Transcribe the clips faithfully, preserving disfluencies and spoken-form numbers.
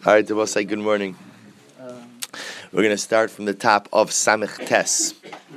All right, Devosai, good morning. We're going to start from the top of Samech Tes.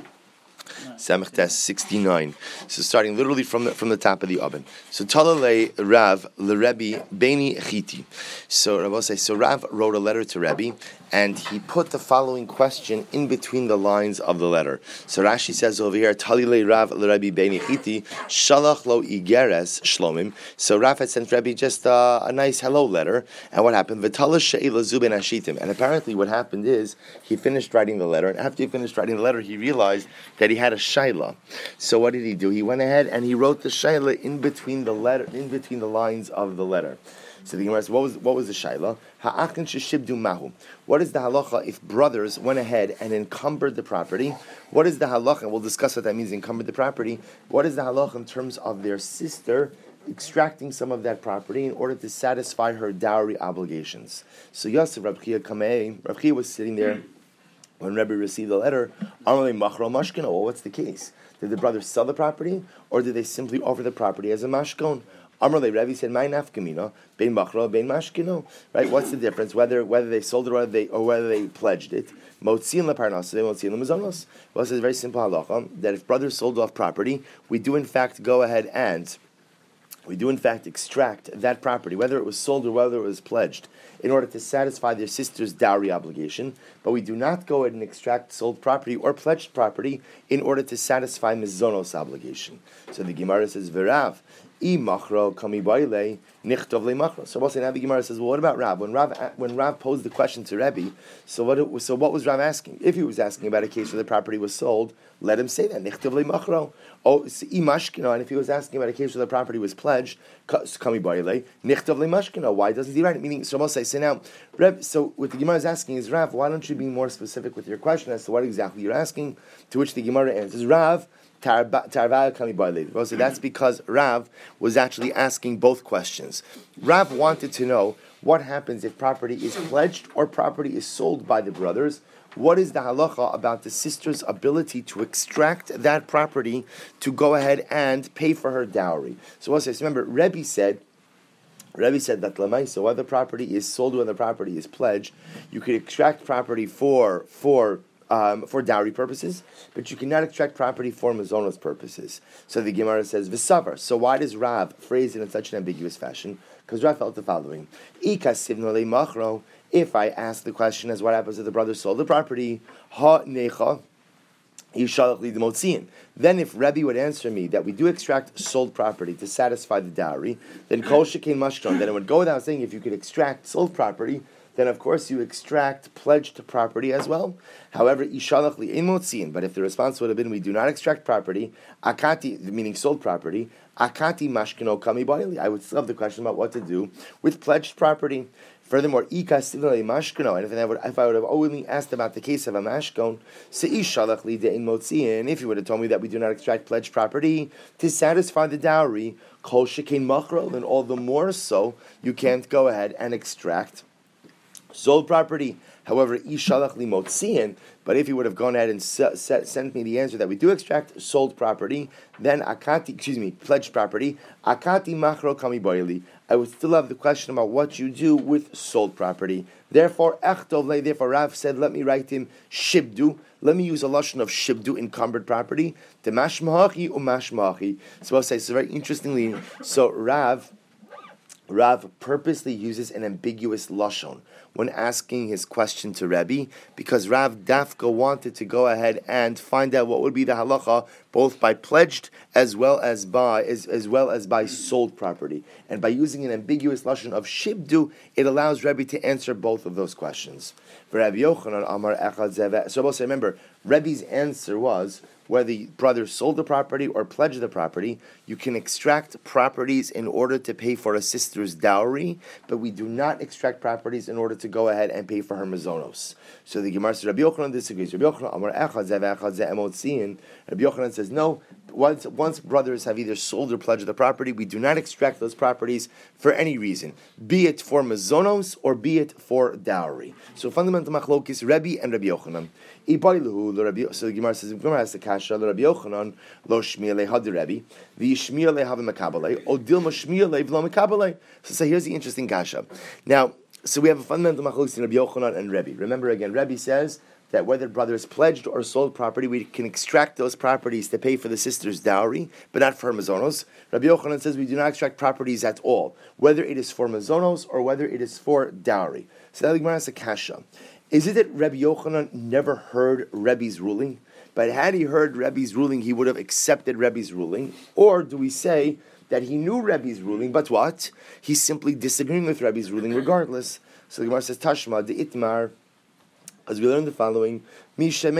Samech Tes sixty-nine. So starting literally from the from the top of the oven. So Talalei Rav LeRebbi Beni Chiti. So Devosai, so Rav wrote a letter to Rebbe, and he put the following question in between the lines of the letter. So Rashi says over here, Talilei Rav LeRebbi Beni Chiti Shalach Lo Igeres Shlomim. So Rav had sent Rebbe just uh, a nice hello letter, and what happened? V'talash She'ila Zuben Hashitim. And apparently, what happened is he finished writing the letter, and after he finished writing the letter, he realized that he had a shaila. So what did he do? He went ahead and he wrote the shaila in between the letter, in between the lines of the letter. So the Gemara says, what was what was the shaila? Ha'achin sheshibdu mahu. What is the halacha if brothers went ahead and encumbered the property? What is the halacha? And we'll discuss what that means, encumbered the property. What is the halacha in terms of their sister extracting some of that property in order to satisfy her dowry obligations? So Yosef Rav Chia Kamei, Rav Chia was sitting there when Rebbe received the letter. Amalei machro mashkino. Well, what's the case? Did the brothers sell the property, or did they simply offer the property as a mashkon? Amalei Rebbe said, "My nafkamino bein machro bein mashkino." Right? What's the difference? Whether whether they sold it or whether they or whether they pledged it. Motzin leparnas, they motzin lemazonos. Well, it's a very simple halacha that if brothers sold off property, we do in fact go ahead and we do in fact extract that property, whether it was sold or whether it was pledged, in order to satisfy their sister's dowry obligation. But we do not go ahead and extract sold property or pledged property in order to satisfy mizonos obligation. So the Gemara says, "V'Rav, I machro kami baile nichtov le machro." So we'll say now the Gemara says, well, what about Rav? When Rav when Rav posed the question to Rebbe, so what it, so what was Rav asking? If he was asking about a case where the property was sold, let him say that nichtov le machro. Oh, I mashkino, and if he was asking about a case where the property was pledged, kami baile nichtov le mashkino. Why doesn't he write it? Meaning, so we'll say, so now, Reb, so what the Gemara is asking is, Rav, why don't you be more specific with your question as to what exactly you're asking? To which the Gemara answers, Rav, so that's because Rav was actually asking both questions. Rav wanted to know what happens if property is pledged or property is sold by the brothers. What is the halacha about the sister's ability to extract that property to go ahead and pay for her dowry? So what's this? Remember, Rebbe said, Rebbe said that Lamaisa, whether property is sold or whether property is pledged, you could extract property for for Um, for dowry purposes, but you cannot extract property for mazonos purposes. So the Gemara says, V'savar. So why does Rav phrase it in such an ambiguous fashion? Because Rav felt the following. If I ask the question as what happens if the brother sold the property, ha necha, then if Rebbe would answer me that we do extract sold property to satisfy the dowry, then kol shekain mashkon, then it would go without saying if you could extract sold property, then of course you extract pledged property as well. However, ishalach li ein motzin, but if the response would have been we do not extract property, akati, meaning sold property, akati mashkino kami baili, I would still have the question about what to do with pledged property. Furthermore, ika sivnei mashkino, and if I would, if I would have only asked about the case of a mashkon, seishalach li de'in motzin, if you would have told me that we do not extract pledged property to satisfy the dowry, kol shekain machro, then all the more so you can't go ahead and extract sold property. However, ishalach li motziin, but if he would have gone ahead and se- se- sent me the answer that we do extract sold property, then akati, excuse me, pledged property, akati machro kami boili, I would still have the question about what you do with sold property. Therefore, echtov le, therefore Rav said, let me write him shibdu, let me use a lashon of shibdu, encumbered property, to mashmahachi or mashmahachi. So I'll say, so very interestingly, so Rav, Rav purposely uses an ambiguous lashon when asking his question to Rebbe, because Rav Dafka wanted to go ahead and find out what would be the halacha both by pledged as well as by as, as well as by sold property. And by using an ambiguous lashon of shibdu, it allows Rebbe to answer both of those questions. For Rabbi Yochanan Amar Echad Zeveh. So also remember, Rebbe's answer was whether the brother sold the property or pledged the property, you can extract properties in order to pay for a sister's dowry, but we do not extract properties in order to go ahead and pay for her mazonos. So the Gemara says, Rabbi Yochanan disagrees. Rabbi Yochanan, Amar Echad Zeveh Echad Zeh Emotziin. Rabbi Yochanan says, no, once, once brothers have either sold or pledged the property, we do not extract those properties for any reason, be it for mazonos or be it for dowry. So fundamental machlokis, Rebbe and Rabbi Yochanan. So the Gemara says, the Gemara has the kasha, Rabbi Yochanan, lo shmiya lehad Rebbe, the shmiya lehav mekabalei, o dilma shmiya lev lo mekabalei. So here's the interesting kasha. Now, So we have a fundamental machlokes in Rabbi Yochanan and Rebbe. Remember again, Rebbe says that whether brothers pledged or sold property, we can extract those properties to pay for the sister's dowry, but not for mazonos. Rabbi Yochanan says we do not extract properties at all, whether it is for mazonos or whether it is for dowry. So that Gemara has a kasha. Is it that Rabbi Yochanan never heard Rebbe's ruling? But had he heard Rebbe's ruling, he would have accepted Rebbe's ruling? Or do we say that he knew Rebbe's ruling, but what? He's simply disagreeing with Rebbe's ruling regardless. So the Gemara says, Tashma, de itmar, as we learn the following, listen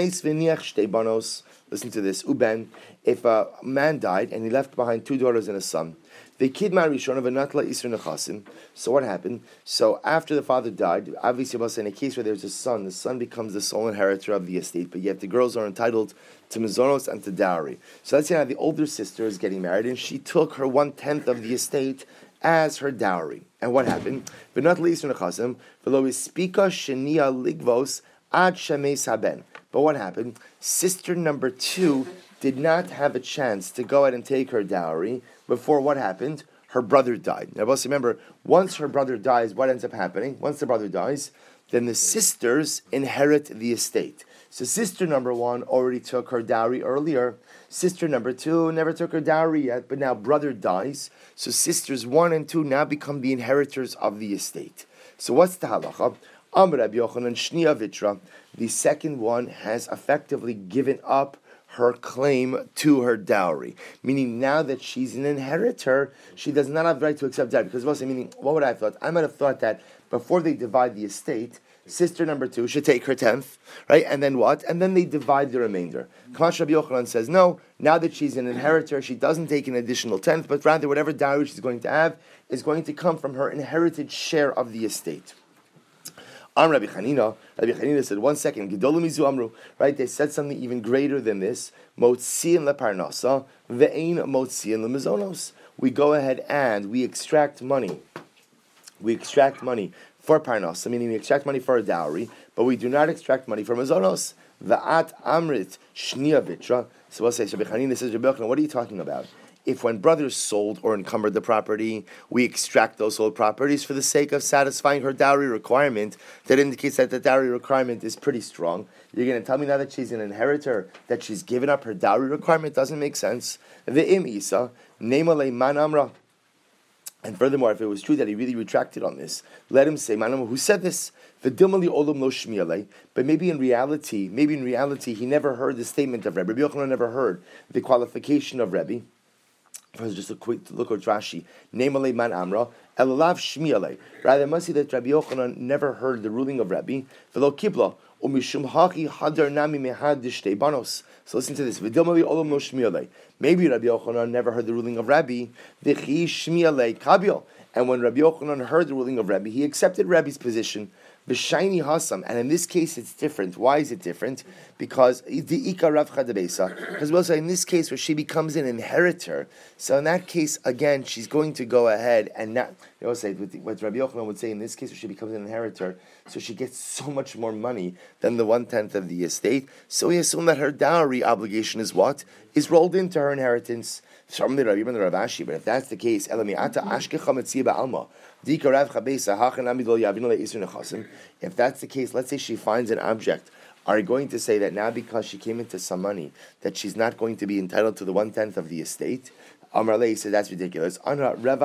to this, Uben, if a man died and he left behind two daughters and a son, the kid married Shon of a Natla Isra Nechasim. So what happened? So after the father died, obviously in a case where there's a son, the son becomes the sole inheritor of the estate, but yet the girls are entitled to mazonos and to dowry. So let's say now the older sister is getting married and she took her one-tenth of the estate as her dowry. And what happened? But not Isra Nechasim, v'lo ispika shenia ligvos ad shemes haben. But what happened? Sister number two did not have a chance to go ahead and take her dowry before what happened? Her brother died. Now, remember, once her brother dies, what ends up happening? Once the brother dies, then the sisters inherit the estate. So sister number one already took her dowry earlier. Sister number two never took her dowry yet, but now brother dies. So sisters one and two now become the inheritors of the estate. So what's the halacha? Amr Rabbi Yochanan Shnia Vitra. The second one has effectively given up her claim to her dowry. Meaning now that she's an inheritor, she does not have the right to accept dowry. Because what's meaning, what would I have thought? I might have thought that before they divide the estate, sister number two should take her tenth, right? And then what? And then they divide the remainder. Kamash Rabbi Yochanan says, no, now that she's an inheritor, she doesn't take an additional tenth, but rather whatever dowry she's going to have is going to come from her inherited share of the estate. Am Rabbi Chanina, Rabbi Chanina said, one second, Gedolim Mizu Amru, right? They said something even greater than this. Motziin leparnasa, ve'ein motziin lemizonos. We go ahead and we extract money. We extract money for parnasa, meaning we extract money for a dowry, but we do not extract money for mazonos. Va'at amrit shnia vitra. So we'll say, Rabbi Chanina says, Rabbi Yochanan, what are you talking about? If when brothers sold or encumbered the property, we extract those sold properties for the sake of satisfying her dowry requirement, that indicates that the dowry requirement is pretty strong. You're going to tell me now that she's an inheritor, that she's given up her dowry requirement? Doesn't make sense. Ve'im isa, nemalei man amra. And furthermore, if it was true that he really retracted on this, let him say, man amra, who said this? But maybe in reality, maybe in reality, he never heard the statement of Rebbe. Rabbi Yochanan never heard the qualification of Rebbe. First, just a quick look at Rashi. Nemalei man amra, elalav shmialei. Rather, it must be that Rabbi Yochanan never heard the ruling of Rabbi. V'lo kibla umishum haki hadar nami mehad dishtei banos. So listen to this. V'dilmali olam lo shmialei. Maybe Rabbi Yochanan never heard the ruling of Rabbi. V'chi shmialei kabil. And when Rabbi Yochanan heard the ruling of Rabbi, he accepted Rabbi's position. V'shayni hasam, and in this case it's different. Why is it different? Because the ika rav chadabesa. Because we'll say in this case where she becomes an inheritor, so in that case again she's going to go ahead and not. They will say what Rabbi Yochanan would say in this case where she becomes an inheritor, so she gets so much more money than the one tenth of the estate. So we assume that her dowry obligation is what is rolled into her inheritance. But if that's the case, if that's the case, let's say she finds an object. Are you going to say that now because she came into some money that she's not going to be entitled to the one tenth of the estate? Amrlei said that's ridiculous. No,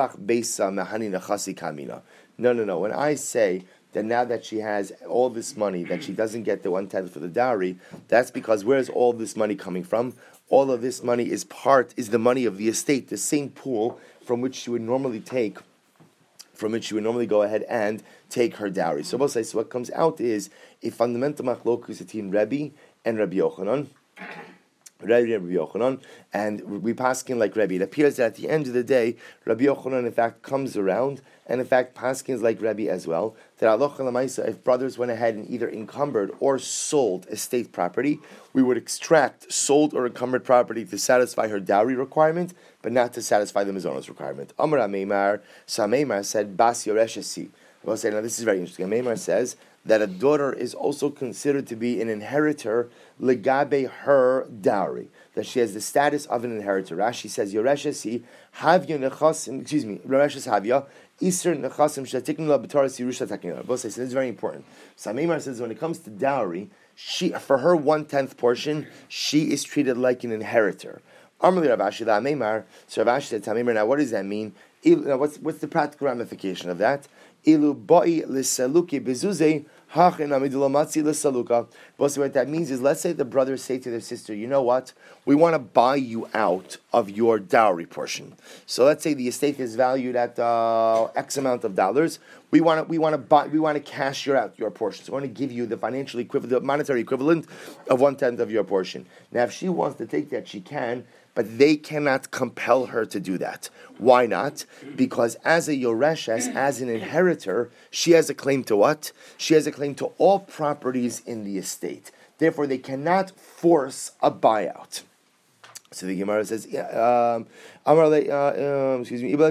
no, no. When I say that now that she has all this money, that she doesn't get the one tenth for the dowry, that's because where's all this money coming from? All of this money is part, is the money of the estate, the same pool from which she would normally take, from which she would normally go ahead and take her dowry. So, we'll say, so what comes out is a fundamental machlokus between Rebbe and Rabbi Yochanan. Rabbi Rabbi Yochanan, and we paskin like Rabbi. It appears that at the end of the day, Rabbi Yochanan in fact comes around, and in fact paskins like Rabbi as well. That halacha l'maisa, if brothers went ahead and either encumbered or sold estate property, we would extract sold or encumbered property to satisfy her dowry requirement, but not to satisfy the mizonos requirement. Amar Ameimar, so Ameimar said Bas Yoreshesi. I will say now this is very interesting. Ameimar says that a daughter is also considered to be an inheritor legabe her dowry, that she has the status of an inheritor. Rashi says, Yoreshesi havya nechasim, excuse me, Yoreshesi havya, Eastern nechasim shetiknu la b'taras yerusha takinah. Both say, so this is very important. So Amemar says when it comes to dowry, she for her one tenth portion, she is treated like an inheritor. Amrli Rav Ashi la Amemar. So Rav Ashi said to Amemar, now what does that mean? Now what's what's the practical ramification of that? Ilu ba'i lisaluki bezuzei hachin amidulomatzi lisaluka. Both what that means is, let's say the brothers say to their sister, you know what? We want to buy you out of your dowry portion. So let's say the estate is valued at uh, X amount of dollars. We want to we want to buy we want to cash your out your portion. So we want to give you the financial equivalent, the monetary equivalent of one tenth of your portion. Now, if she wants to take that, she can, but they cannot compel her to do that. Why not? Because as a yoreshes, as an inheritor, she has a claim to what? She has a claim to all properties in the estate. Therefore, they cannot force a buyout. So the Gemara says, um, Amarle, uh, um, excuse me, in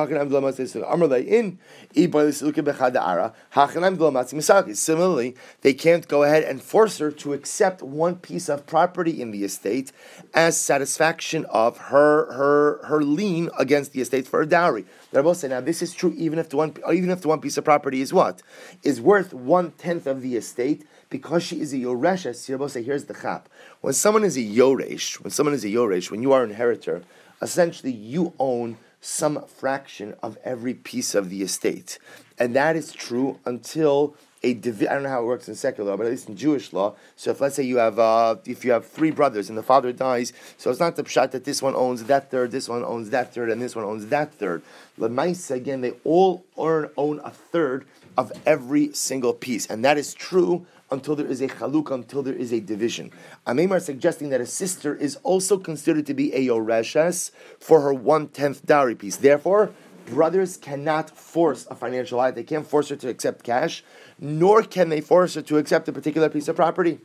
similarly, they can't go ahead and force her to accept one piece of property in the estate as satisfaction of her her her lien against the estate for a dowry. They're both saying, now this is true even if the one even if the one piece of property is what? Is worth one tenth of the estate. Because she is a yoreshes, you're both say, here's the chap. When someone is a yoresh, when someone is a yoresh, when you are an inheritor, essentially you own some fraction of every piece of the estate. And that is true until a divi- I don't know how it works in secular law, but at least in Jewish law. So if let's say you have uh, if you have three brothers and the father dies, so it's not the pshat that this one owns that third, this one owns that third, and this one owns that third. L'maisa, again, they all earn, own a third of every single piece. And that is true until there is a chaluk, until there is a division. Amemar is suggesting that a sister is also considered to be a yoreshes for her one-tenth dowry piece. Therefore, brothers cannot force a financial act. They can't force her to accept cash, nor can they force her to accept a particular piece of property.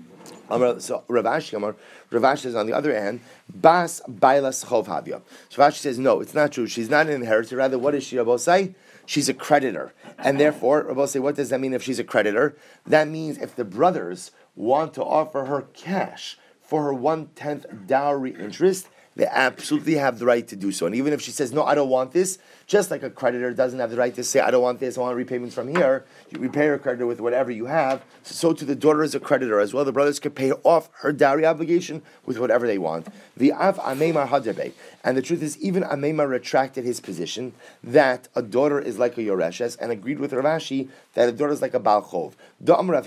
So Rav Ashi Amar, Rav Ashi says on the other hand, Bas Bailas Chov Havya. So Rav Ashi says, no, it's not true. She's not an inheritor. Rather, what is she, Rabbi say? She's a creditor. And therefore, Rabbi say, what does that mean if she's a creditor? That means if the brothers want to offer her cash for her one-tenth dowry interest, they absolutely have the right to do so. And even if she says, no, I don't want this, just like a creditor doesn't have the right to say, I don't want this, I want repayments from here, you repay your creditor with whatever you have, so to the daughter is a creditor as well. The brothers can pay off her dowry obligation with whatever they want. The Av Amemar Hadarbe. And the truth is, even Amemar retracted his position that a daughter is like a Yoreshes and agreed with Rav Ashi that a daughter is like a Baal Chov. The Amar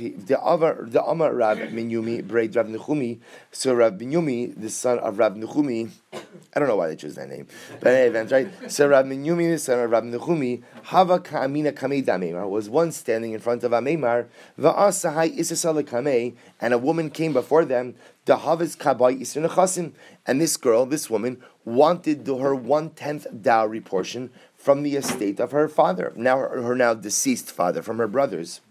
Rav Minyumi, Braid Rav Nechumi, so Rav Minyumi, the son of Rav Nechumi, I don't know why they chose that name, but anyway, right? So Rav Minyumi, the son of Rav Nechumi, Hava Ka'amina Kamei Damemar, was one standing in front of Amemar, Va'asahai Isasala Kamei, and a woman came before them, the Havas Kabai Isra Nechasim, and this girl, this woman, wanted her one-tenth dowry portion from the estate of her father, now her, her now deceased father, from her brothers.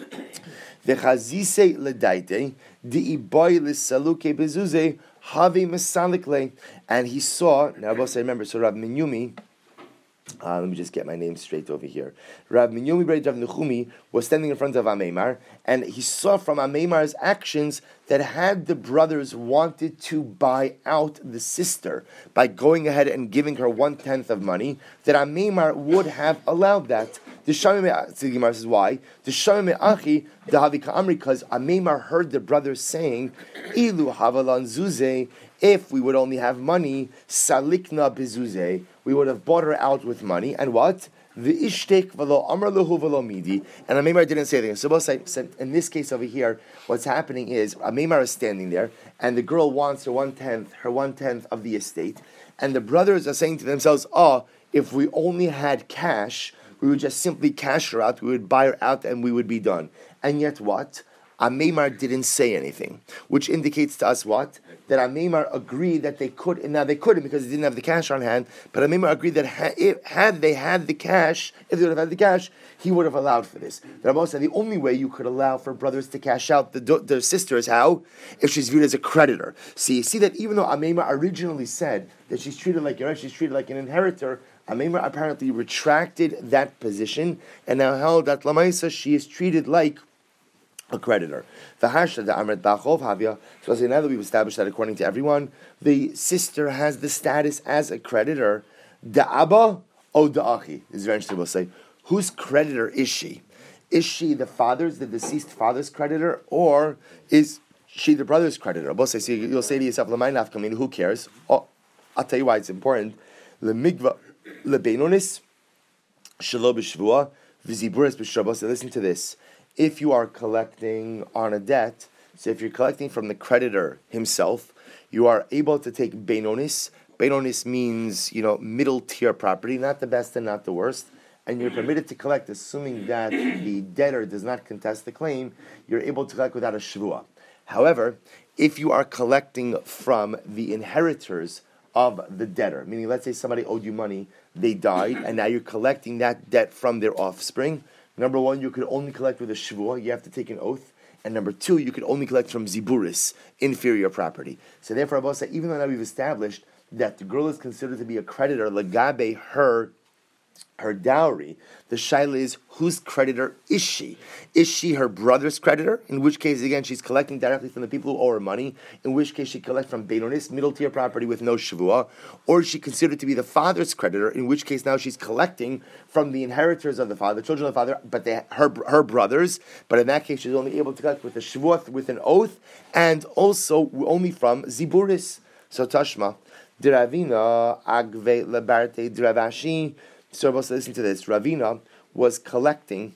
V'chazise ledaite di'iboy l'saluke bezuze have mesalikle, and he saw. Now, I remember. So Rav Minyumi. Uh, let me just get my name straight over here. Rav Minyumi Braid Rav Nechumi was standing in front of Amemar, and he saw from Amemar's actions that had the brothers wanted to buy out the sister by going ahead and giving her one-tenth of money, that Amemar would have allowed that. The Gemara says why? The Shamim Achi the Havika Amri, because Amemar heard the brothers saying, "Ilu Havalan Zuze." If we would only have money, salikna bizuze, we would have bought her out with money, and what? The ishtek v'lo amar lehu v'lo midi, and Amemar didn't say anything. So both said, in this case over here, what's happening is Amemar is standing there, and the girl wants her one tenth, her one tenth of the estate, and the brothers are saying to themselves, "Oh, if we only had cash, we would just simply cash her out, we would buy her out, and we would be done." And yet what? Amemar didn't say anything, which indicates to us what? That Amemar agreed that they could, and now they couldn't because they didn't have the cash on hand, but Amemar agreed that ha- if, had they had the cash, if they would have had the cash, he would have allowed for this. The Rambam said the only way you could allow for brothers to cash out the, their sister is how? If she's viewed as a creditor. See, you see that even though Amemar originally said that she's treated like a she's treated like an inheritor, Amemar apparently retracted that position and now held that Lamaisa she is treated like a creditor. The hashtag the Amrit Bachov Havia. So now that we've established that according to everyone, the sister has the status as a creditor. The Abba O da'achi, is very interesting. We'll say, whose creditor is she? Is she the father's, the deceased father's creditor, or is she the brother's creditor? We'll say, so you'll say to yourself, L'may nafkamin, who cares? Oh, I'll tell you why it's important. L'migva lebeinonis shelo b'shvua v'ziburis b'shabos. Listen to this. If you are collecting on a debt, so if you're collecting from the creditor himself, you are able to take beinonis. Beinonis means, you know, middle tier property, not the best and not the worst. And you're permitted to collect, assuming that the debtor does not contest the claim, you're able to collect without a shvua. However, if you are collecting from the inheritors of the debtor, meaning let's say somebody owed you money, they died, and now you're collecting that debt from their offspring, number one, you could only collect with a shvua, you have to take an oath, and number two, you could only collect from ziburis, inferior property. So therefore, Abba said, even though now we've established that the girl is considered to be a creditor, lagabe her her dowry, the shaila is, whose creditor is she? Is she her brother's creditor? In which case, again, she's collecting directly from the people who owe her money, in which case she collects from beinonis, middle tier property with no shavua, or is she considered to be the father's creditor, in which case now she's collecting from the inheritors of the father, the children of the father, but they, her her brothers, but in that case she's only able to collect with a shavua, with an oath, and also only from ziburis. So Tashma, Diravina, Agve Labarte Dravashi. So listen to this. Ravina was collecting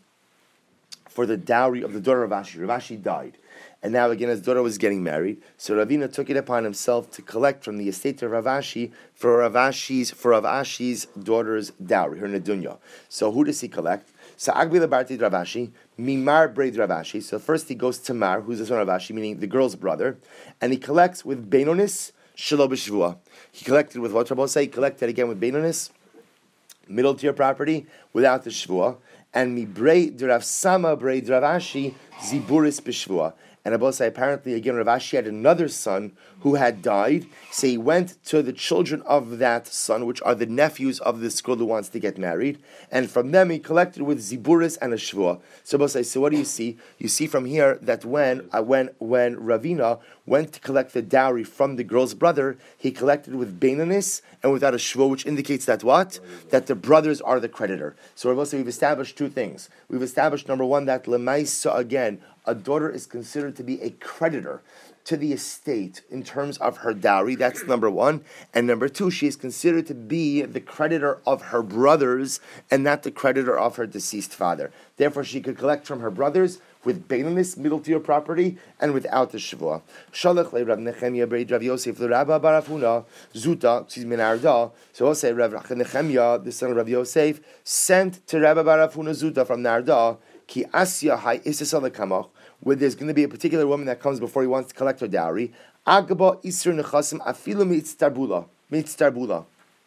for the dowry of the daughter of Rav Ashi. Rav Ashi died. And now again, his daughter was getting married. So Ravina took it upon himself to collect from the estate of Rav Ashi for Rav Ashi's, for Rav Ashi's daughter's dowry, her nedunya. So who does he collect? So Agbi Lebarti Rav Ashi, Mimar Braid Rav Ashi. So first he goes to Mar, who's the son of Rav Ashi, meaning the girl's brother, and he collects with Beinonis Shelo B'Shvua. He collected with what Rabbi say? He collected again with Beinonis, middle tier property, without the shvua, and mi brei Rav Sama brei Rav Ashi ziburis b'shvua. And Abosai, apparently, again, Rav Ashi had another son who had died, so he went to the children of that son, which are the nephews of this girl who wants to get married, and from them he collected with ziburis and a shvua. So Abosai, so what do you see? You see from here that when uh, when when Ravina went to collect the dowry from the girl's brother, he collected with beinonis and without a shvua, which indicates that what? That the brothers are the creditor. So Abosai, we've established two things. We've established, number one, that lemaisa, again, a daughter is considered to be a creditor to the estate in terms of her dowry. That's number one. And number two, she is considered to be the creditor of her brothers and not the creditor of her deceased father. Therefore, she could collect from her brothers with beinonis, middle tier property, and without the shavua. Shalach le Rav Nechemia beid Rav Yosef le Rabba bar Afuna Zuta, excuse me, Narda. So I'll say Rav Nechemia, the son of Rav Yosef, sent to Rabba bar Afuna Zuta from Narda, ki asya hai isesal kamach, where there's going to be a particular woman that comes before he wants to collect her dowry. Agba isur nechasim afilu mi'itztarbula, mi'itztarbula,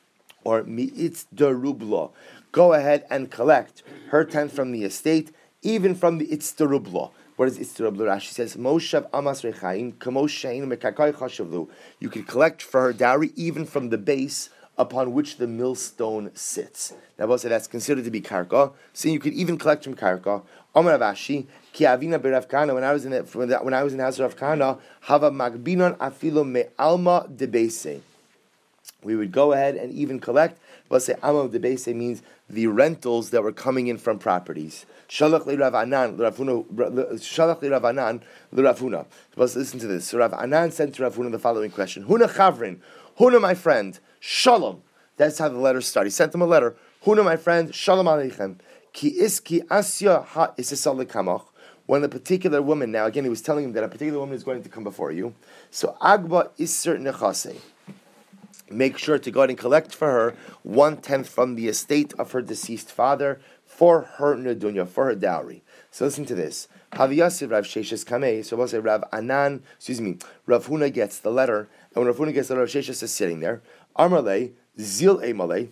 or mi'itzdarubla. Go ahead and collect her tenth from the estate, even from the itzdarubla. What is itzdarubla? Rashi says, Moshav amas rechaim, kamoshain mekakai chashavlu. You can collect for her dowry even from the base upon which the millstone sits. Now, we'll say that's considered to be karka. So you could even collect from karka. Amar Rav Ashi, ki avina berav Kana. When I was in the, when I was in the house of Rav Kana, hava magbinon afilo me'alma debese. We would go ahead and even collect. We'll say alma debese means the rentals that were coming in from properties. Shalach le Rav Anan, Shalach le Rav Anan, le Ravuna. Let's listen to this. So Rav Anan sent to Ravuna the following question: Huna chavrin, Huna my friend, Shalom. That's how the letter started. He sent them a letter. Huna my friend, Shalom aleichem. Ki iski asya ha isesal kamach. When a particular woman, now again he was telling him that a particular woman is going to come before you. So agba iser nechase. Make sure to go ahead and collect for her one tenth from the estate of her deceased father for her nedunya, for her dowry. So listen to this. Haviyasiv Rav Sheshes Kamei. So we'll say Rav Anan, excuse me, Rav Huna gets the letter, and when Rav Huna gets the letter, Rav Sheshes is sitting there. Amarle, Zil Emalei.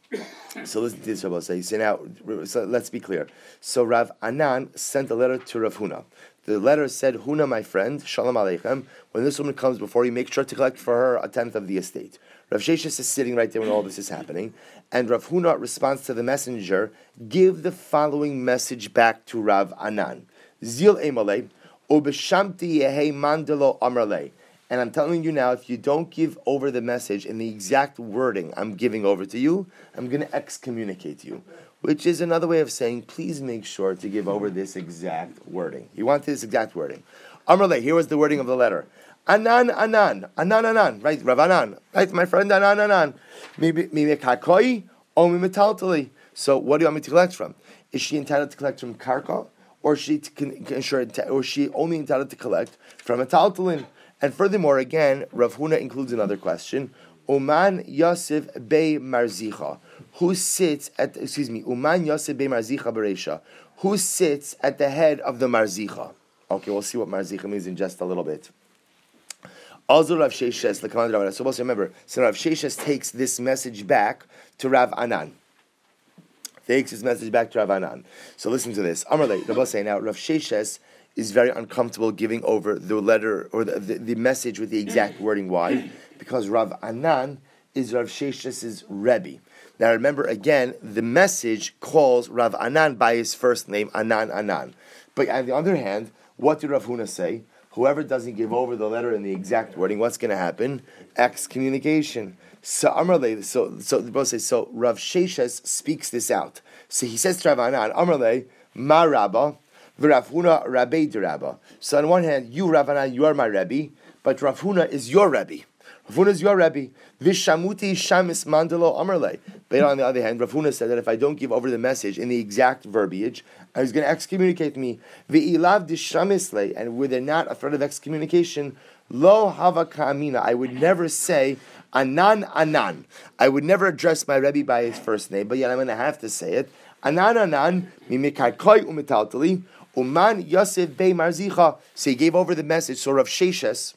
So listen to this, Rabbi say. So now, so let's be clear. So Rav Anan sent a letter to Rav Huna. The letter said, Huna, my friend, Shalom Aleichem, when this woman comes before you, make sure to collect for her a tenth of the estate. Rav Sheshes is sitting right there when all this is happening, and Rav Huna responds to the messenger, give the following message back to Rav Anan. Zil Emalei, Ubeshamti Yehe Mandelo Amarle. And I'm telling you now, if you don't give over the message in the exact wording I'm giving over to you, I'm going to excommunicate you. Which is another way of saying, please make sure to give over this exact wording. He wanted this exact wording. Amrle, here was the wording of the letter. Anan, anan, anan, anan, right, Rav Anan, right, my friend Anan, anan. Mimekakoi or mimetaltali. So what do you want me to collect from? Is she entitled to collect from karka, or is she, to, or is she only entitled to collect from a taltalin? And furthermore, again, Rav Huna includes another question. Uman Yosef Bey Marzicha. Who sits at, excuse me, Uman Yosef Bey Marzicha Beresha. Who sits at the head of the Marzicha? Okay, we'll see what Marzicha means in just a little bit. Also, Rav Sheshes, the commander of Rav. So also remember, so Rav Sheshes takes this message back to Rav Anan. Takes his message back to Rav Anan. So listen to this. Amarle, Rabbi say now, Rav Sheshes is very uncomfortable giving over the letter or the, the, the message with the exact wording. Why? Because Rav Anan is Rav Sheshes's Rebbe. Now remember again, the message calls Rav Anan by his first name, Anan Anan. But on the other hand, what did Rav Huna say? Whoever doesn't give over the letter in the exact wording, what's going to happen? Excommunication. So Amarle, so so the brother says, so Rav Sheshes speaks this out. So he says to Rav Anan, Amarle, Ma Rabba, Rav Huna Rabbi de Rabba. So on one hand, you Rav Anan, you are my Rebbe, but Rav Huna is your Rebbe. Rav Huna is your Rebbe. Vishamuti shamis mandalo amarle. But on the other hand, Rav Huna said that if I don't give over the message in the exact verbiage, I was going to excommunicate me. Ve'ilav dishamisle, and were they not afraid of excommunication, lo hava ka'amina, I would never say Anan Anan. I would never address my Rebbe by his first name, but yet I'm going to have to say it. Anan Anan mimikarkoi umitaltali uman Yosef Bey Marzicha. So he gave over the message. So Rav Sheshes,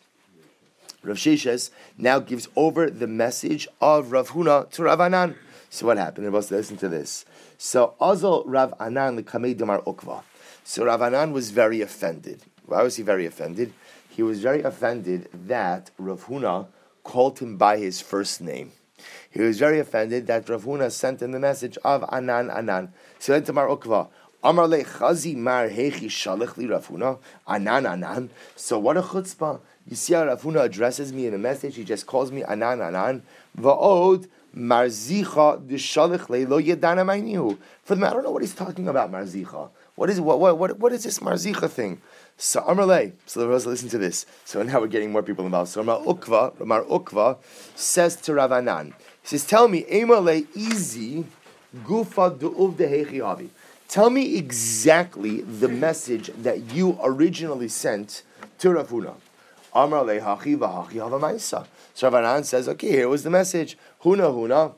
Rav Sheshes now gives over the message of Rav Huna to Rav Anan. So what happened? Everybody listen to this. So Azal Rav Anan l'kamei damar ukva. So Rav Anan was very offended. Why was he very offended? He was very offended that Rav Huna called him by his first name. He was very offended that Rav Huna sent him the message of Anan Anan. So then Tamar Ukva, Amar le Chazi Mar Hechi Shalech li Rav Huna Anan Anan. So what a chutzpah! You see how Rav Huna addresses me in a message? He just calls me Anan Anan. Va'od Marzicha D'Shalech le Lo Yedana Maynihu. For the I don't know what he's talking about. Marzicha. What is what what what what is this Marzicha thing? So Amarle, so the Rosa, listen to this. So now we're getting more people involved. So Ramar Ukva, Ramar Ukva says to Rav Anan, he says, "Tell me, Emale easy, Gufa du'uv dehechi avi. Tell me exactly the message that you originally sent to Rav Huna." Amarle hachi v'hachi havamaisa. So Rav Anan says, "Okay, here was the message. Huna Huna."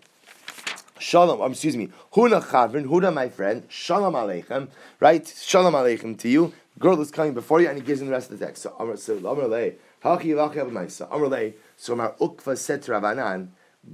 Shalom, um, excuse me, Huna Chavrin, Huna my friend, Shalom Aleichem, right? Shalom Aleichem to you. Girl is coming before you, and he gives him the rest of the text. So Amar so Amarle, Hachi Vachi Abamaisa. Amarle, so Amar Ukva said to Rav Anan,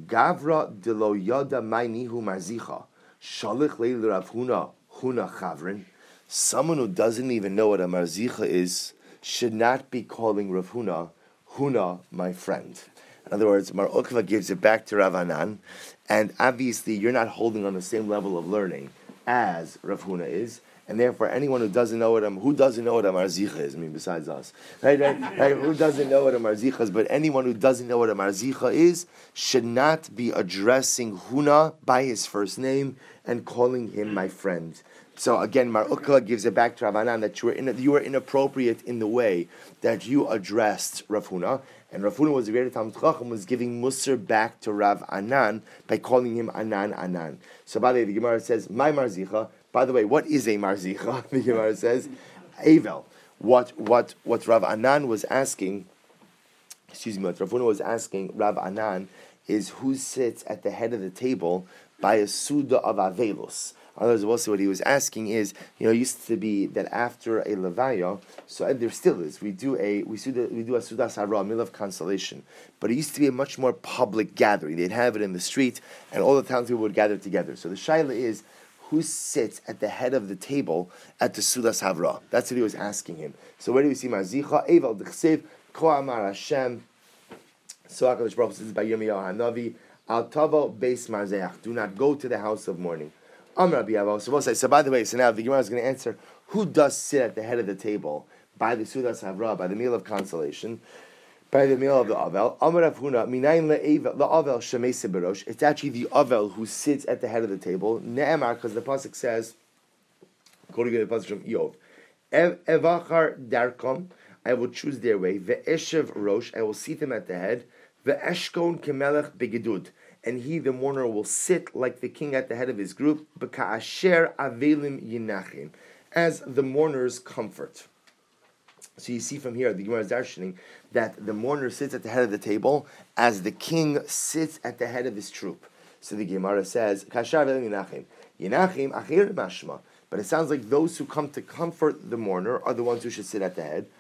Gavra de lo yada maynihu marzicha, Shalich leil Rav Huna, Huna Chavrin. Someone who doesn't even know what a marzicha is should not be calling Rav Huna, Huna my friend. In other words, Mar Ukva gives it back to Rav Anan, and obviously you're not holding on the same level of learning as Rav Huna is, and therefore anyone who doesn't know what a who doesn't know what a marzicha is, I mean besides us, right, right, right? Who doesn't know what a marzicha is? But anyone who doesn't know what a marzicha is should not be addressing Huna by his first name and calling him my friend. So again, Mar Ukva gives it back to Rav Anan that you were in, you were inappropriate in the way that you addressed Rav Huna. And Rav Huna was a great Talmid Chacham, was giving Musar back to Rav Anan by calling him Anan Anan. So by the way, the Gemara says, my Marzicha. By the way, what is a Marzicha? The Gemara says, Avel. What what what Rav Anan was asking, excuse me, what Rav Huna was asking Rav Anan is who sits at the head of the table by a Suda of Avelus. Otherwise, also what he was asking is, you know, it used to be that after a levaya, so and there still is, we do a we do we do a sudas hara, a meal of consolation, but it used to be a much more public gathering. They'd have it in the street, and all the townspeople would gather together. So the shaila is, who sits at the head of the table at the sudas hara? That's what he was asking him. So where do we see Marzicha? Eval d'chsev ko amar Hashem. So HaKadosh Baruch Hu says by Yirmiyahu Hanavi, Al tavo beis marzeach. Do not go to the house of mourning. So we'll say, so by the way, so now the Gemara is going to answer, who does sit at the head of the table by the Sudas Havra, by the meal of consolation? by the meal of the Avel. Amar Rav Huna, minayin le'avel, la'avel shemese berosh. It's actually the Avel who sits at the head of the table. Ne'emar, because the pasuk says, quoting the pasuk from Eov, Evachar darkom, I will choose their way. Ve'eshev rosh, I will seat them at the head. Ve'eshkon kemelech begedud, and he, the mourner, will sit like the king at the head of his group. B'ka'asher avelim yinachim, as the mourner's comfort. So you see from here, the Gemara is darshaning that the mourner sits at the head of the table as the king sits at the head of his troop. So the Gemara says, "Kashar v'yinachim, yinachim achir mashma." But it sounds like those who come to comfort the mourner are the ones who should sit at the head.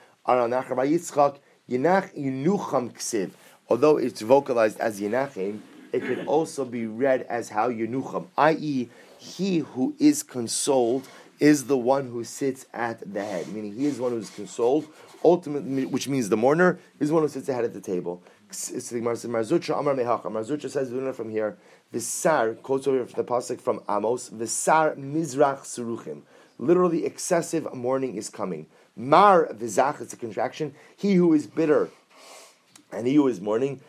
Although it's vocalized as yinachim, it could also be read as how yenucham, that is, he who is consoled is the one who sits at the head, meaning he is the one who is consoled, ultimately, which means the mourner is the one who sits ahead at the table. Marzucha says, we learn from here, Visar, quotes over from the pasuk from Amos, Visar mizrach suruchim, literally excessive mourning is coming. Mar vizach, it's a contraction, he who is bitter and he who is mourning,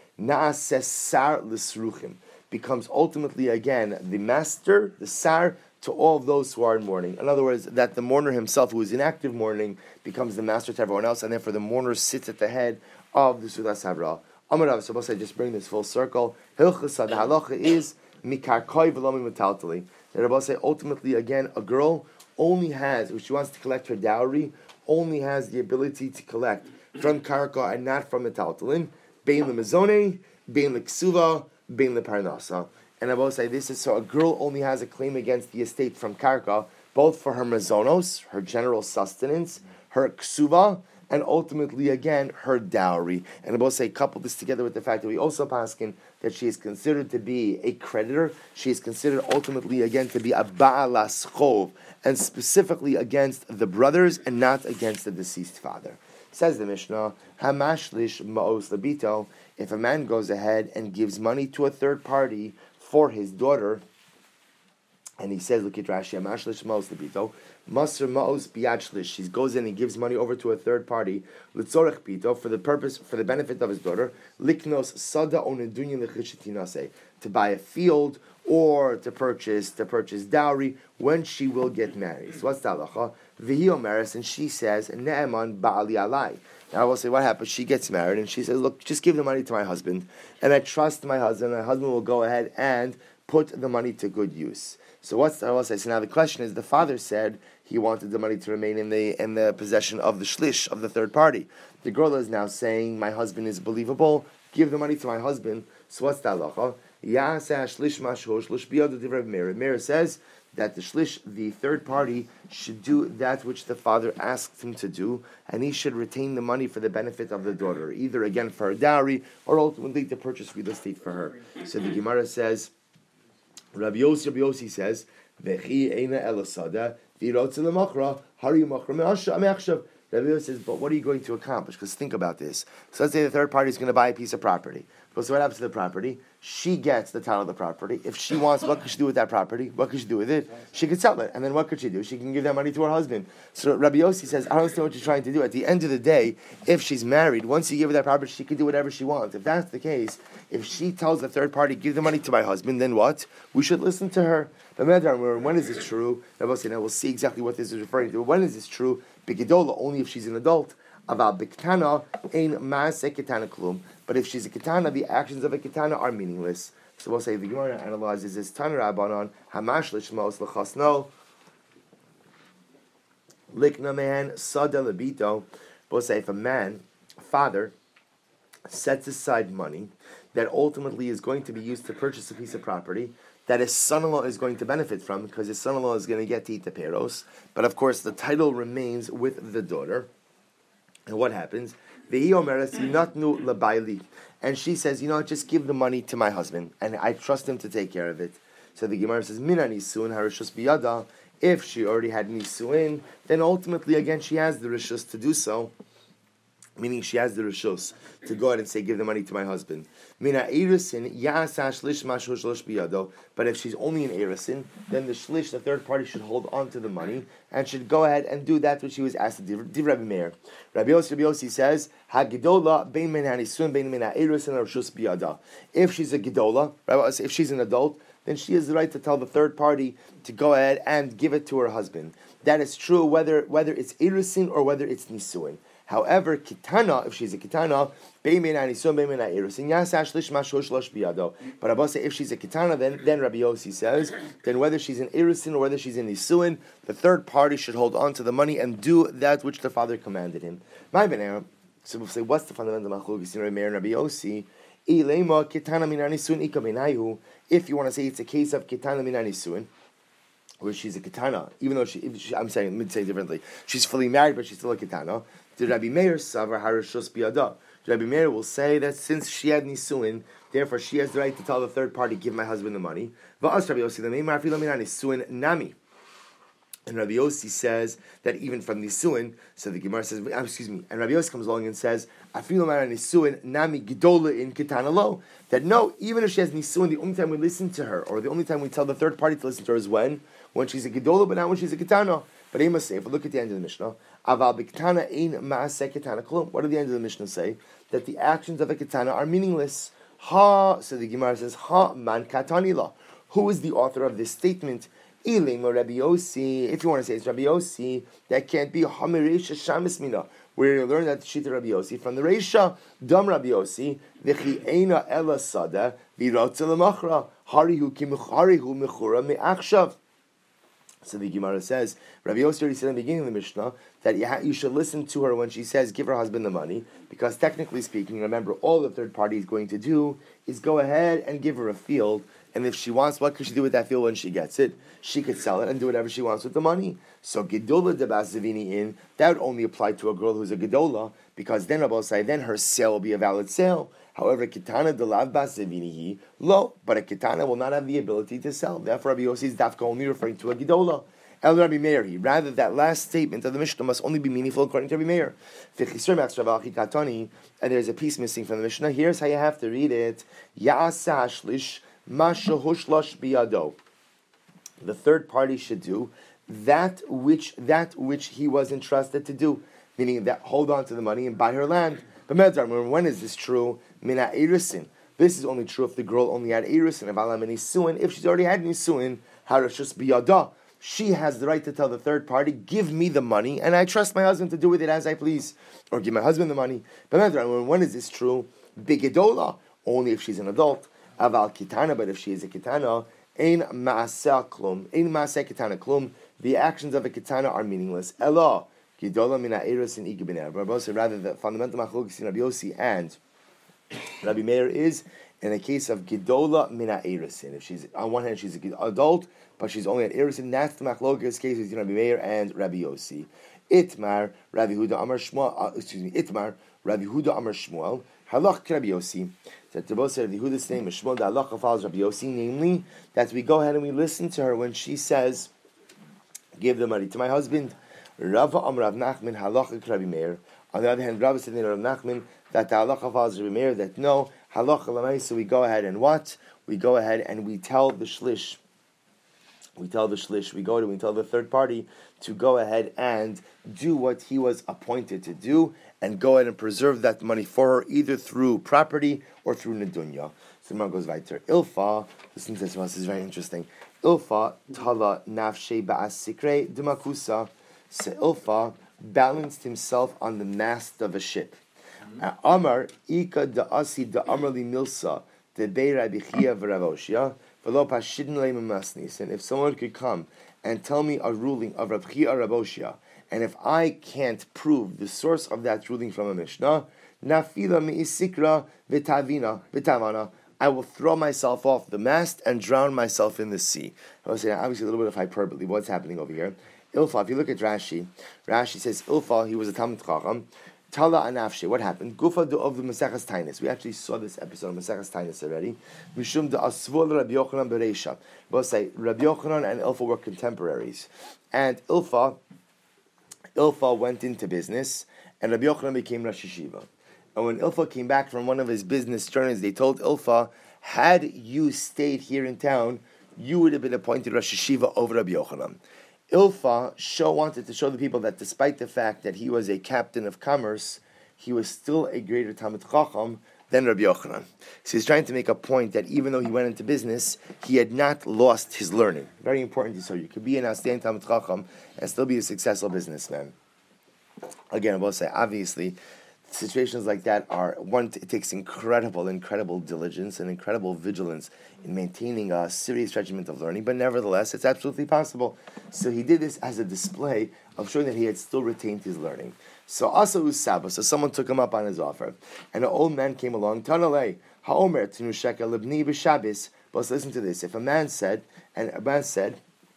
naasesar l'sruchim, becomes ultimately again the master, the sar, to all of those who are in mourning. In other words, that the mourner himself, who is in active mourning, becomes the master to everyone else, and therefore the mourner sits at the head of the Sudas Havra. Amarav, so I just bring this full circle. Hilchasa, the halacha is mikarkoi v'lomi metaltali. The Rabbi say ultimately again, a girl only has, if she wants to collect her dowry, only has the ability to collect from karka and not from metaltalin. Bein lemezone, bein leksuva, bein leparnasa. And I will say this is so a girl only has a claim against the estate from karka, both for her mazonos, her general sustenance, her ksuva, and ultimately again her dowry. And I will say couple this together with the fact that we also paskin that she is considered to be a creditor. She is considered ultimately again to be a ba'alas chov, and specifically against the brothers and not against the deceased father. Says the Mishnah, Hamashlish ma'os labito, if a man goes ahead and gives money to a third party for his daughter, and he says, look at Rashi, Hamashlish ma'os labito, Masr ma'os biachlish, he goes in and gives money over to a third party, Litzorech pito, for the purpose, for the benefit of his daughter, Liknos sada onedunya lechishitinase, to buy a field or to purchase to purchase dowry when she will get married. So what's the halacha? V'hi omeres, and she says, Ne'eman ba'ali alai. Now I will say, what happens? She gets married, and she says, look, just give the money to my husband, and I trust my husband, and my husband will go ahead and put the money to good use. So what's the, I will say, so now the question is, the father said he wanted the money to remain in the in the possession of the shlish, of the third party. The girl is now saying, my husband is believable, give the money to my husband. So what's the halacha? Meir says that the shlish, the third party, should do that which the father asked him to do, and he should retain the money for the benefit of the daughter, either again for her dowry or ultimately to purchase real estate for her. So the Gemara says, Rabbi Yossi, Rabbi Yossi says, V'chi eina elasada v'irotze lemachra hari machra me'achshav. Rabbi Yossi says, but what are you going to accomplish? Because think about this. So let's say the third party is going to buy a piece of property. So what happens to the property? She gets the title of the property. If she wants, what could she do with that property? What could she do with it? She could sell it. And then what could she do? She can give that money to her husband. So Rabbi Yossi says, I don't understand what you're trying to do. At the end of the day, if she's married, once you give her that property, she can do whatever she wants. If that's the case, if she tells the third party, give the money to my husband, then what? We should listen to her. But when is this true? Rabbi Yossi, now we'll see exactly what this is referring to. When is this true? Bigidola, only if she's an adult. About biktana, ein maaseh ketana klum. But if she's a ketana, the actions of a ketana are meaningless. So we'll say the Gemara analyzes this Tana Rabbanon Hamash lishmos lechasno likna man sada lebito. We'll say if a man, a father, sets aside money that ultimately is going to be used to purchase a piece of property that his son-in-law is going to benefit from, because his son-in-law is going to get to eat the peros, but of course the title remains with the daughter. And what happens? And she says, you know, just give the money to my husband, and I trust him to take care of it. So the Gemara says, Mina nisuin harishus biyada. If she already had nisuin, then ultimately again she has the rishus to do so. meaning she has the rishus to go ahead and say, give the money to my husband. Mina erisin ya'asa shlish mashu shlish biyado. But if she's only an erisin, then the shlish, the third party, should hold on to the money and should go ahead and do that which she was asked to do. Div Rabbi Meir. Rabbi Yossi, Rabbi Yossi says, Hagidola bein min hanisun bein min ha'erisin rishus biyada. If she's a gidola, if she's an adult, then she has the right to tell the third party to go ahead and give it to her husband. That is true whether whether it's erisin or whether it's nisuin. However, kitana, if she's a kitana, but Abba say if she's a kitana, then then Rabbi Yossi says, then whether she's an irisin or whether she's in nisuin, the third party should hold on to the money and do that which the father commanded him. My benera. So we'll say, what's the fundamental machlokes in Rabbi Yossi? If you want to say it's a case of kitana min nisuin, where she's a kitana, even though she, she I'm saying, let me say differently, she's fully married, but she's still a kitana. The Rabbi Meir savar harishus biyada. Rabbi Meir will say that since she had nisuin, therefore she has the right to tell the third party, give my husband the money. Va'as Rabbi Yossi l'meimar afilu min nisuin nami. And Rabbi Yossi says that even from nisuin, so the Gemara says, excuse me, and Rabbi Yossi comes along and says, afilu min nisuin nami gidola in kitana lo. That no, even if she has nisuin, the only time we listen to her, or the only time we tell the third party to listen to her is when? When she's a gidola, but not when she's a kitana. But I must say, if we look at the end of the Mishnah, aval b'kitana ein ma'aseh kitana klum. What did the end of the Mishnah say? That the actions of a kitana are meaningless. Ha, so the Gemara says, ha man katani la. Who is the author of this statement? Ilim or Rabbi Yossi. If you want to say it's Rabbi Yossi, that can't be hamirisha shamis mina. Where you learn that shita Rabbi Yossi from the Reisha, dam Rabbi Yossi, v'chi eina ela sada v'rotza l'machra harihu ki harihu mechura me'achshav. So the Gemara says, Rabbi Yossi already said in the beginning of the Mishnah that you, ha- you should listen to her when she says, give her husband the money, because technically speaking, remember, all the third party is going to do is go ahead and give her a field, and if she wants, what could she do with that field when she gets it? She could sell it and do whatever she wants with the money. So Gedola de Basavini in, that would only apply to a girl who's a Gedola, because then Rabbi say, then her sale will be a valid sale. However, Kitana de Lav Basavini lo, but a Kitana will not have the ability to sell. Therefore, Rabbi Yossi is dafka only referring to a Gedola. El Rabbi Meir, rather that last statement of the Mishnah must only be meaningful according to Rabbi Meir. And there's a piece missing from the Mishnah. Here's how you have to read it. Ya'asa shlish masha hushlosh biyado. The third party should do that which that which he was entrusted to do, meaning that hold on to the money and buy her land. But when is this true? Mina erisin. This is only true if the girl only had erisin. If she's already had nisuin, harishus biyada. She has the right to tell the third party, give me the money, and I trust my husband to do with it as I please. Or give my husband the money. But when is this true? Bigedola, only if she's an adult. Aval kitana, but if she is a kitana, ein ma'aseh klum, ein ma'aseh kitana klum, the actions of a kitana are meaningless. Ela, gidola mina eros in igibiner. Rather, the fundamental machlokes in Rabbi Yossi and Rabbi Meir is in a case of gidola mina erosin. If she's on one hand she's an adult, but she's only an erosin, that's the machlokes case between Rabbi Meir and Rabbi Yossi. Itmar Rabbi Huda Amar Shmuel. Uh, excuse me. Itmar Rabbi Huda Amar Shmuel. Halach Rabbi Yossi. That the both said Rabbi Huda's name is Shmuel. The halacha follows Rabbi Yossi, namely that we go ahead and we listen to her when she says, "Give the money to my husband." Rava Amar Rav Nachman halacha Rabbi Meir. On the other hand, Rava said in Rav Nachman that the halacha follows Rabbi Meir, that no, halacha l'may, so we go ahead and what? We go ahead and we tell the shlish, we tell the shlish, we go to, we tell the third party to go ahead and do what he was appointed to do, and go ahead and preserve that money for her, either through property or through nedunya. So the goes weiter. Ilfa, listen to this one, this is very interesting. Ilfa tala nafshe ba'asikre d'makusa. So Ilfa balanced himself on the mast of a ship. Amar ika da'asi da'amarli milsa de'bei Rabbi Chia v'Ravoshia v'lo pashidin le'im masnis. And if someone could come and tell me a ruling of Rabbi Chia Ravoshia, and if I can't prove the source of that ruling from a Mishnah, nafila mi'isikra v'tavina v'tavana, I will throw myself off the mast and drown myself in the sea. I was saying, obviously a little bit of hyperbole. What's happening over here? Ilfa, if you look at Rashi, Rashi says, Ilfa, he was a Talmid Chacham, Tala Anafshe, what happened? Gufa of the Maseches Tainis. We actually saw this episode of Maseches Tainis already. Mishum de Asvol Rabbi Yochanan Bereisha. Both say, Rabbi Yochanan and Ilfa were contemporaries. And Ilfa, Ilfa went into business, and Rabbi Yochanan became Rosh Yeshiva. And when Ilfa came back from one of his business journeys, they told Ilfa, had you stayed here in town, you would have been appointed Rosh Yeshiva over Rabbi Yochanan. Ilfa show, wanted to show the people that despite the fact that he was a captain of commerce, he was still a greater Talmid Chacham than Rabbi Yochanan. So he's trying to make a point that even though he went into business, he had not lost his learning. Very important to show. You could be an outstanding Talmid Chacham and still be a successful businessman. Again, I will say, obviously, situations like that are, one, it takes incredible, incredible diligence and incredible vigilance in maintaining a serious regiment of learning, but nevertheless, it's absolutely possible. So he did this as a display of showing that he had still retained his learning. So also Usaba, so someone took him up on his offer, and an old man came along, Tanalei, Haomer, Tinu Shekel, Libni B'Shabbos. But listen to this, if a man said, and a man said,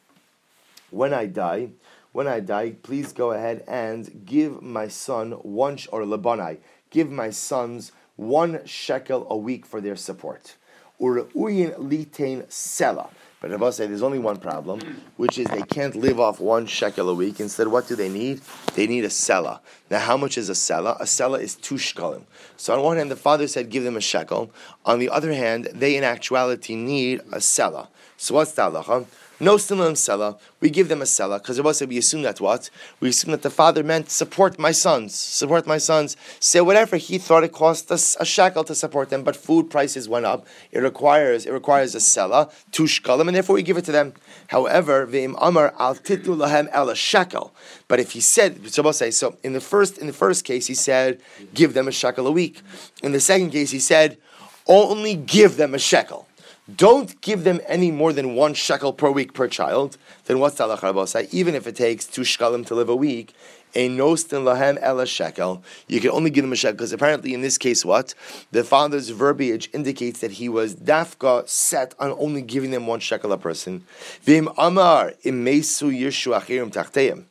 when I die, When I die, please go ahead and give my son one, sh- or Labanai, give my sons one shekel a week for their support. U're'uyin litain sela. But Rabbi say there's only one problem, which is they can't live off one shekel a week. Instead, what do they need? They need a sela. Now, how much is a sela? A sela is two shekalim. So on one hand, the father said give them a shekel. On the other hand, they in actuality need a sela. So what's the halacha? No stimulant sela, we give them a sela, because Rabbi said we assume that what? We assume that the father meant support my sons, support my sons. Say whatever he thought it cost us a shekel to support them, but food prices went up. It requires it requires a sela, two shekalim, and therefore we give it to them. However, ve'im amar al titlu lahem el a shekel. But if he said, so say, so in the first in the first case he said, give them a shekel a week. In the second case he said, only give them a shekel. Don't give them any more than one shekel per week per child. Then what's the halacha say? Even if it takes two shekalim to live a week, a nostin lahem ela shekel, you can only give them a shekel, because apparently in this case, what? The father's verbiage indicates that he was dafka set on only giving them one shekel a person. Vim amar imesu yishu achirim tachteim.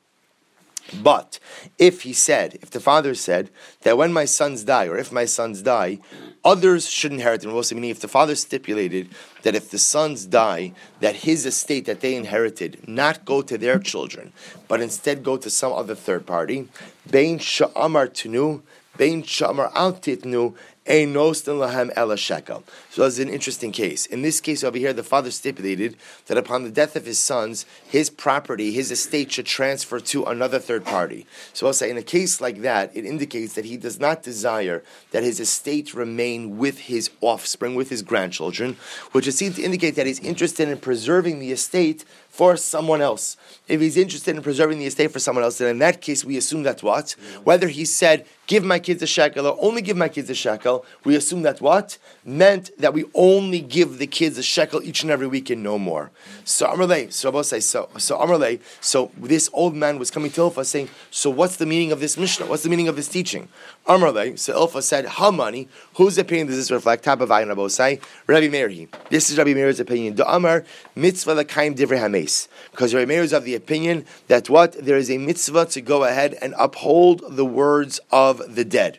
But if he said, if the father said that when my sons die, or if my sons die, others should inherit them. Also, meaning if the father stipulated that if the sons die, that his estate that they inherited not go to their children, but instead go to some other third party, bein sha'amar tunu, bein sha'amar al titnu, ein nostin lahem ela shekel. So that's an interesting case. In this case over here, the father stipulated that upon the death of his sons, his property, his estate should transfer to another third party. So I'll say in a case like that, it indicates that he does not desire that his estate remain with his offspring, with his grandchildren, which would seem to indicate that he's interested in preserving the estate for someone else. If he's interested in preserving the estate for someone else, then in that case we assume that what? Whether he said, give my kids a shekel or only give my kids a shekel, we assume that what? Meant that we only give the kids a shekel each and every week and no more. So Amarle, so Rabbi say, so so Amarle, so this old man was coming to Ilfa saying, so what's the meaning of this Mishnah? What's the meaning of this teaching? Amarle, so Ilfa said, Hamani, whose opinion does this reflect? Tabavayin Rabbi say, Rabbi Meir. This is Rabbi Meir's opinion. The Amar mitzvah l'kaim divrei hameis. Because Rabbi Meir is of the opinion that what? There is a mitzvah to go ahead and uphold the words of the dead.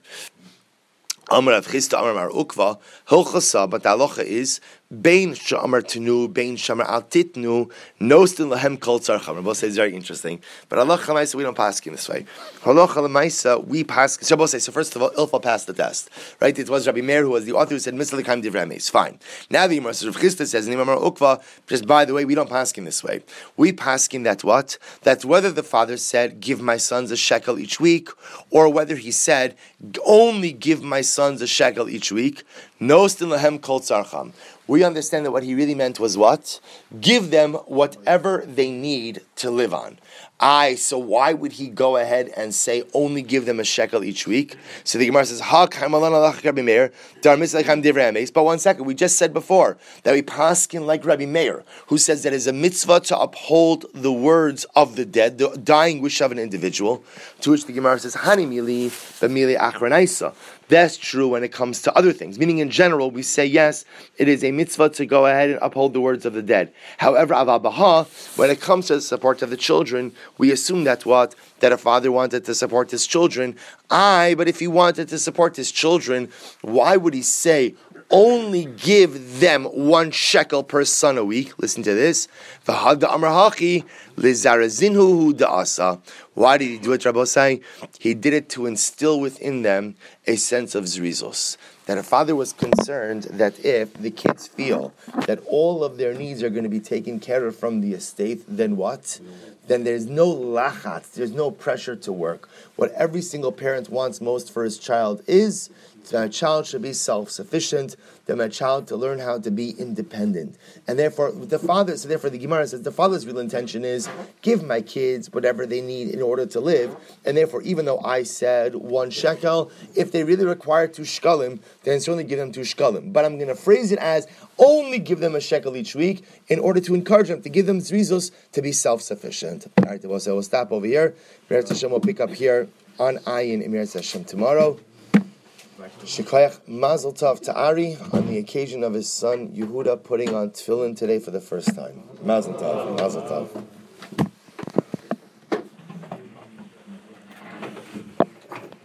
Amar Rav Chisda Amar Mar Ukva Hilchasa, but the halacha is Bein Shamar Tenu, Bein Shamar Al Titnu, Nostin Lahem Kol Tzarcham. Rabbi says it's very interesting, but halacha l'maisa we don't pass in this way. Halacha l'maisa we pass. So Rabbi says, so first of all, Ilfa passed the test, right? It was Rabbi Meir who was the author who said Mitzvah l'kaim divrei hameis. Fine. Now the Yimar Rav Chisda says in Amar Ukva, just by the way, we don't pass in this way. We pass in that what? That whether the father said give my sons a shekel each week, or whether he said only give my sons a shekel each week, Nostin lahem kol tzarcham. We understand that what he really meant was what? Give them whatever they need to live on. Aye, so why would he go ahead and say only give them a shekel each week? So the Gemara says, Ha kaimalan alach Rabbi Meir, dar mitzvah l'kaim divrei hameis. But one second, we just said before that we paskin like Rabbi Meir, who says that it's a mitzvah to uphold the words of the dead, the dying wish of an individual. To which the Gemara says, Hani mili b'mili achranaisa. That's true when it comes to other things. Meaning in general, we say yes, it is a mitzvah to go ahead and uphold the words of the dead. However, avabaha, when it comes to the support of the children, we assume that what? That a father wanted to support his children. Aye, but if he wanted to support his children, why would he say only give them one shekel per son a week. Listen to this. Why did he do it, Rabbosai? He did it to instill within them a sense of zrizos. That a father was concerned that if the kids feel that all of their needs are going to be taken care of from the estate, then what? Then there's no lachatz, there's no pressure to work. What every single parent wants most for his child is that my child should be self-sufficient, that my child to learn how to be independent. And therefore, the father, so therefore the Gemara says the father's real intention is give my kids whatever they need in order to live. And therefore, even though I said one shekel, if they really require two shkalim, then certainly give them two shkalim. But I'm going to phrase it as only give them a shekel each week in order to encourage them, to give them zrizos to be self-sufficient. All right, we'll, so we'll stop over here. Meretz Hashem will pick up here on Ayin in Meretz Hashem tomorrow. Shikoyach Mazel Tov to Ari on the occasion of his son Yehuda putting on tefillin today for the first time. Mazel Tov, Mazel Tov.